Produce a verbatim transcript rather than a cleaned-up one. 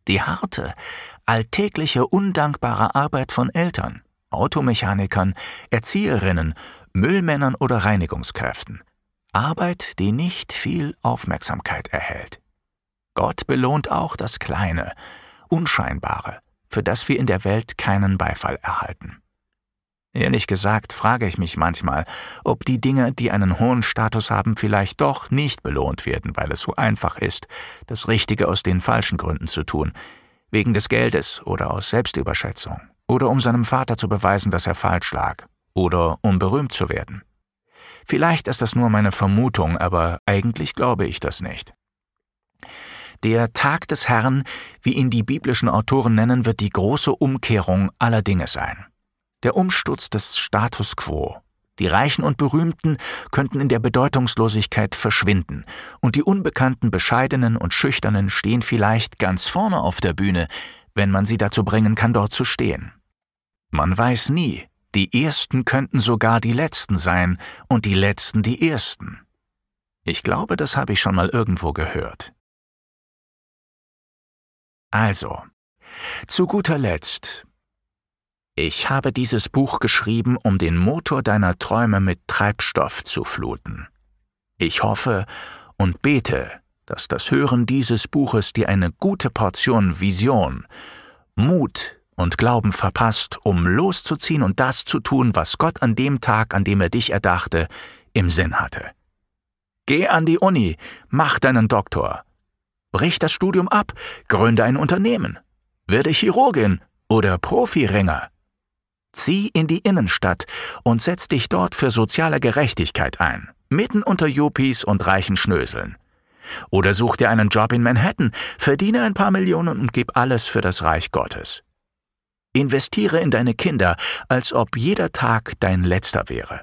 Die harte, alltägliche, undankbare Arbeit von Eltern, Automechanikern, Erzieherinnen, Müllmännern oder Reinigungskräften. Arbeit, die nicht viel Aufmerksamkeit erhält. Gott belohnt auch das Kleine, Unscheinbare, für das wir in der Welt keinen Beifall erhalten. Ehrlich gesagt frage ich mich manchmal, ob die Dinge, die einen hohen Status haben, vielleicht doch nicht belohnt werden, weil es so einfach ist, das Richtige aus den falschen Gründen zu tun, wegen des Geldes oder aus Selbstüberschätzung, oder um seinem Vater zu beweisen, dass er falsch lag, oder um berühmt zu werden. Vielleicht ist das nur meine Vermutung, aber eigentlich glaube ich das nicht. Der Tag des Herrn, wie ihn die biblischen Autoren nennen, wird die große Umkehrung aller Dinge sein. Der Umsturz des Status quo. Die Reichen und Berühmten könnten in der Bedeutungslosigkeit verschwinden, und die unbekannten Bescheidenen und Schüchternen stehen vielleicht ganz vorne auf der Bühne, wenn man sie dazu bringen kann, dort zu stehen. Man weiß nie, die Ersten könnten sogar die Letzten sein und die Letzten die Ersten. Ich glaube, das habe ich schon mal irgendwo gehört. Also, zu guter Letzt. Ich habe dieses Buch geschrieben, um den Motor deiner Träume mit Treibstoff zu fluten. Ich hoffe und bete, dass das Hören dieses Buches dir eine gute Portion Vision, Mut und Glauben verpasst, um loszuziehen und das zu tun, was Gott an dem Tag, an dem er dich erdachte, im Sinn hatte. Geh an die Uni, mach deinen Doktor. Brich das Studium ab, gründe ein Unternehmen. Werde Chirurgin oder Profiringer. Zieh in die Innenstadt und setz dich dort für soziale Gerechtigkeit ein, mitten unter Yuppies und reichen Schnöseln. Oder such dir einen Job in Manhattan, verdiene ein paar Millionen und gib alles für das Reich Gottes. Investiere in deine Kinder, als ob jeder Tag dein letzter wäre.